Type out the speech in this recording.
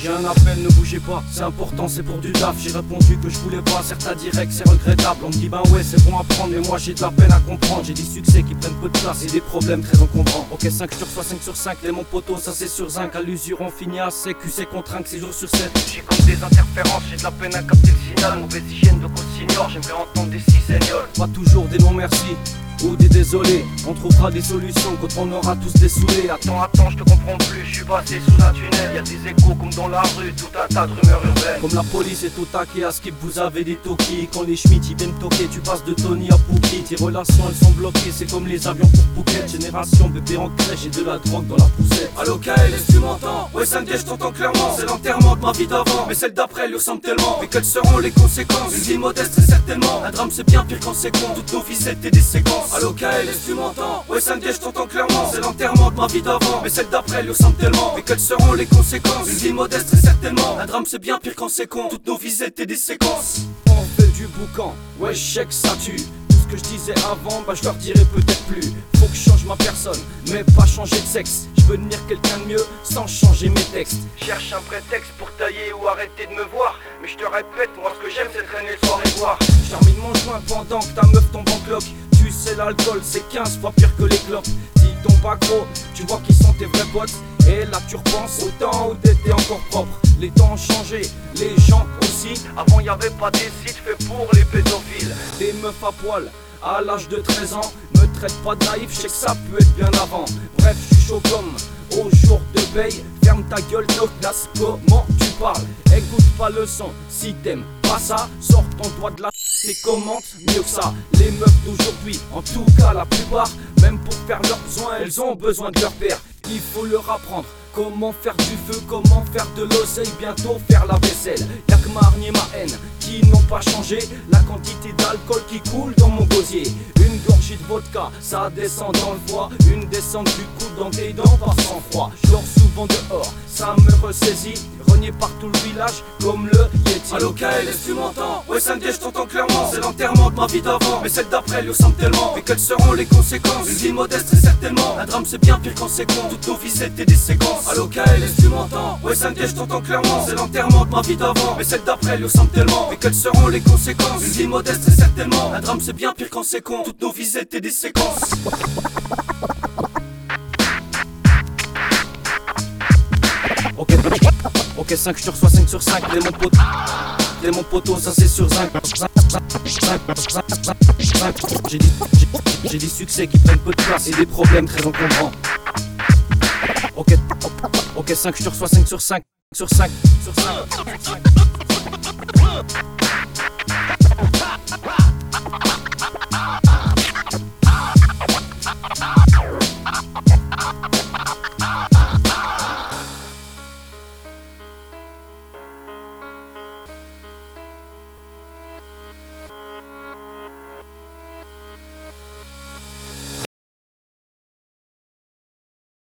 J'ai un appel, ne bougez pas, c'est important, c'est pour du taf. J'ai répondu que je voulais pas, certains direct, c'est regrettable. On me dit ben ouais, c'est bon à prendre, mais moi j'ai de la peine à comprendre. J'ai des succès qui prennent peu de place et des problèmes très encombrants. Ok, 5 sur 3, 5 sur 5, les mon poteau, ça c'est sur zinc. À l'usure on finit à sec, QC contraint que 6 jours sur 7. J'ai comme des interférences, j'ai de la peine à capter le signal. Mauvaise hygiène de code senior, j'aimerais entendre des 6 seniors. Pas toujours des non merci ou des désolés, on trouvera des solutions quand on aura tous des saoulés. Attends, je te comprends plus, je suis passé sous un tunnel. Y'a des échos comme dans la rue, tout un tas de rumeurs urbaines. Comme la police est au taquet, à skip vous avez des toquis. Quand les Schmitt ils viennent toquer, tu passes de Tony à Pookie. Tes relations elles sont bloquées, c'est comme les avions pour Phuket. Génération bébé en crèche et de la drogue dans la poussette. Allo KL, est-ce que tu m'entends? Ouais Sandy, je t'entends clairement. C'est l'enterrement de ma vie d'avant, mais celle d'après lui ressemble tellement. Mais quelles seront les conséquences? Une vie modeste très certainement. Un drame c'est bien pire quand c'est con, toutes nos vies c'était des séquences. Allo KL, est-ce que tu m'entends? Ouais Sandy, je t'entends clairement. C'est l'enterrement de ma vie d'avant, mais celle d'après lui ressemble tellement. Mais quelles seront les conséquences? Une vie modeste très certainement. Un drame c'est bien pire quand c'est con, toutes nos vies étaient des séquences. On fait du boucan, ouais chèque ça tue. Tout ce que je disais avant, bah je leur dirai peut-être plus. Faut que je change ma personne, mais pas changer de sexe. Je veux devenir quelqu'un de mieux sans changer mes textes. Cherche un prétexte pour tailler ou arrêter de me voir. Mais je te répète, moi ce que j'aime c'est traîner le soir et boire. Je termine mon joint pendant que ta meuf tombe en cloque. Tu sais l'alcool c'est 15 fois pire que les clopes. Si ton pas gros, tu vois qui sont tes vrais potes. Et là tu repenses au temps où t'étais encore propre. Les temps ont changé, les gens aussi. Avant y avait pas des sites faits pour les pédophiles. Des meufs à poil à l'âge de 13 ans. Me traite pas de naïf, je sais que ça peut être bien avant. Bref, je suis chaud comme au jour de veille. Ferme ta gueule, no classe, comment tu parles? Écoute pas le son, si t'aimes pas ça, sors ton doigt de la et commente mieux que ça. Les meufs d'aujourd'hui, en tout cas la plupart, même pour faire leurs besoins, elles ont besoin de leur père. Il faut leur apprendre comment faire du feu, comment faire de l'oseille, bientôt faire la vaisselle. Y'a que ma hargne et ma haine qui n'ont pas changé la quantité d'alcool qui coule dans mon gosier. Une gorgée de vodka, ça descend dans le foie. Une descente du coude dans tes dents par sang froid. Je dors souvent dehors, ça me ressaisit. Renié par tout le village comme le Yeti. Allo KL, est-ce que tu m'entends? Ouais Sandy, je t'entends clairement. C'est l'enterrement de ma vie d'avant, mais celle d'après lui ressemble tellement. Mais quelles seront les conséquences? Une vie modeste très certainement. Un drame c'est bien pire quand c'est con, toutes nos vies c'était des séquences. Allo KL, est-ce que tu m'entends? Ouais Sandy, je t'entends clairement. C'est l'enterrement de ma vie d'avant, mais celle d'après lui ressemble tellement. Mais quelles seront les conséquences? Une vie modeste très certainement. Un drame c'est bien pire quand c'est con, toutes nos vies étaient des séquences. Ok 5 sur 3, 5 sur 5, les mon poteau, ça c'est sur zinc. J'ai des succès qui prennent peu de place et des problèmes très encombrants. Ok 5 sur 3, 5 sur 5 sur 5 sur 5.